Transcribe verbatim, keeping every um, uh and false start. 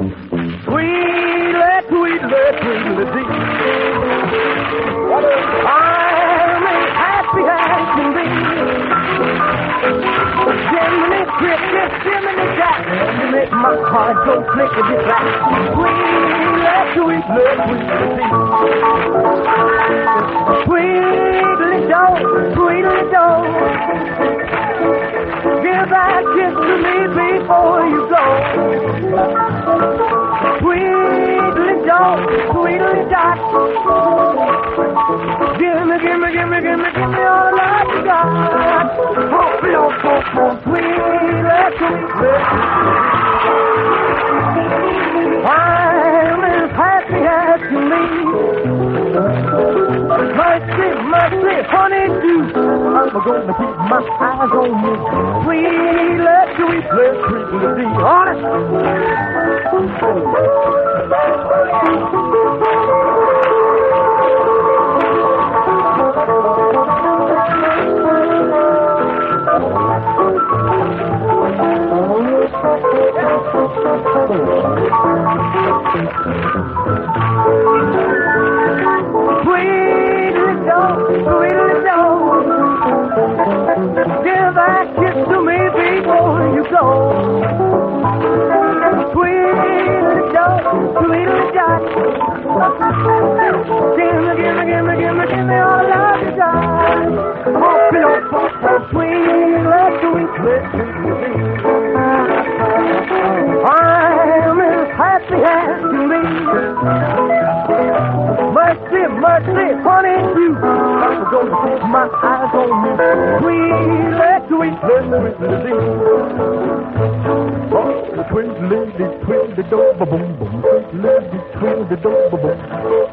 Tweedle, tweedle, tweedle dee. I'm as happy as can be. Jiminy cricket, Jiminy jack, you make my heart go clickety clack. Tweedle, tweedle, tweedle dee. Tweedle do, tweedle do. Give that kiss to me before you go. Tweedly dog, tweedly dot. Gimme, gimme, gimme, gimme, gimme all the love you got. Hope you don't go for tweedly, tweedly. I'm as happy as can be. Mercy, mercy, honey, do. I'm gonna keep my eyes on you. Tweedly, tweedly, tweedly dee. Honest. Tweedly dog, tweedly dog. Give that kiss to me before you go. Tweedly dog, tweedly dot. Gimme, gimme, gimme, gimme, gimme all the love you got. Hope you don't fall for tweedly, tweedly, tweedly. I'm as happy as can be. Mercy, mercy, honey, you. I'm gonna keep my eyes on you. Tweedly, tweedly, tweedly. Oh, the twiddly, twiddly, do, ba boom, boom. Twiddly, twiddly, do, ba boom.